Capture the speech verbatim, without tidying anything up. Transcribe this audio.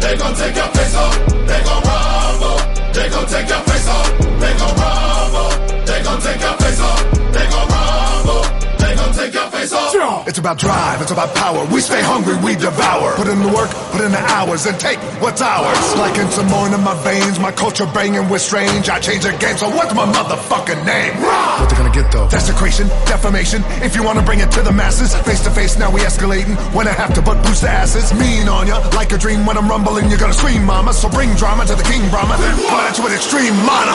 they gon' take your face off. They gon' rumble, they gon' take your face off. They gon' rumble, they gon' take your face off. They gon' rumble, they gon' take your face off. It's about drive, it's about power. We stay hungry, we devour. Put in the work, put in the hours, and take what's ours. Like in some more in my veins, my culture banging with strange. I change the game, so what's my motherfucking name? What they gonna get though? Desecration, defamation. If you wanna bring it to the masses, face to face, now we escalating. When I have to but boost the asses, mean on ya like a dream. When I'm rumbling, you're gonna scream, mama. So bring drama to the king, Brahma. Come at you with extreme mana.